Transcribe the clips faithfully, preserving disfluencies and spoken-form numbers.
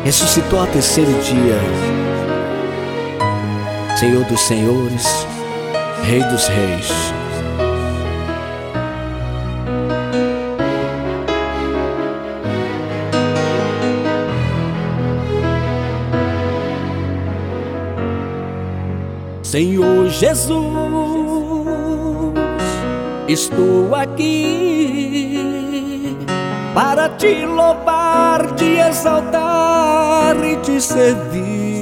ressuscitou ao terceiro dia. Senhor dos senhores, Rei dos reis. Senhor Jesus, estou aqui para te louvar, te exaltar e te servir.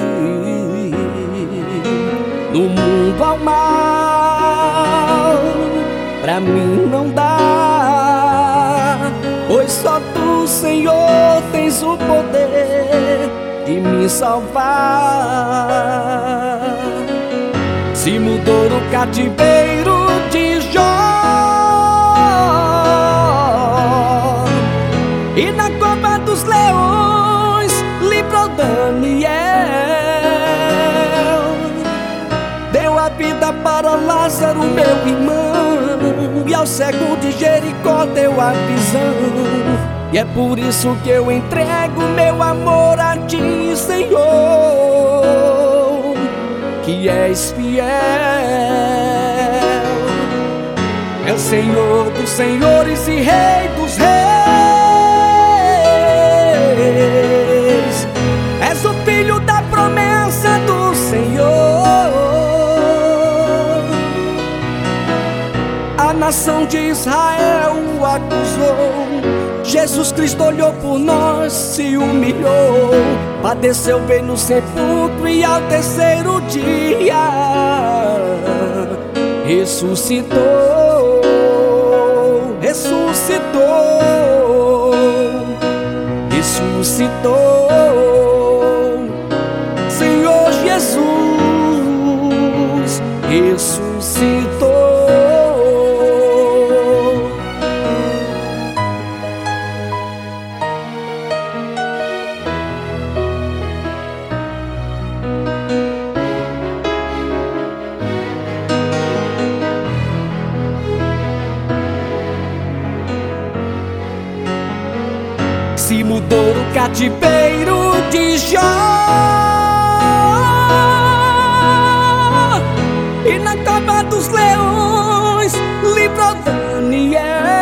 No mundo ao mal, pra mim não dá, pois só tu, Senhor, tens o poder de me salvar. Se mudou o cativeiro de Jó e na cova dos leões livrou Daniel, deu a vida para Lázaro, meu irmão, e ao cego de Jericó deu a visão. E é por isso que eu entrego meu amor a ti, Senhor, que és fiel. É o Senhor dos senhores e Rei dos reis. És o filho da promessa do Senhor. A nação de Israel o acusou, Jesus Cristo olhou por nós, se humilhou, padeceu, veio no sepulcro e ao terceiro dia ressuscitou, ressuscitou, ressuscitou. Senhor Jesus ressuscitou. Se mudou o cativeiro de Jó e na cova dos leões livrou Daniel,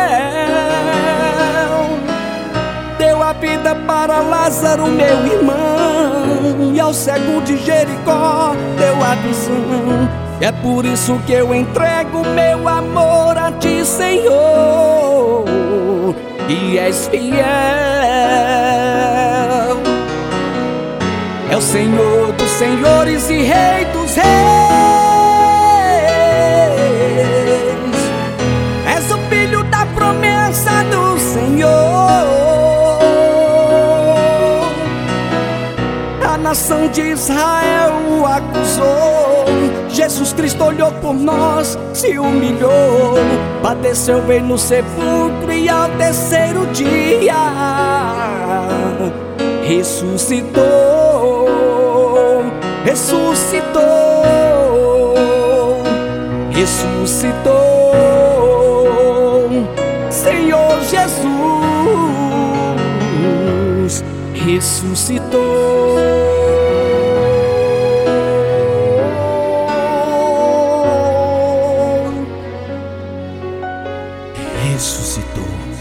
deu a vida para Lázaro, meu irmão, e ao cego de Jericó deu a visão. É por isso que eu entrego meu amor a ti, Senhor, e és fiel. É o Senhor dos senhores e Rei dos reis. És o filho da promessa do Senhor. A nação de Israel o acusou, Jesus Cristo olhou por nós, se humilhou, padeceu, veio no sepulcro e ao terceiro dia ressuscitou, ressuscitou, ressuscitou. Senhor Jesus ressuscitou. Ressuscitou.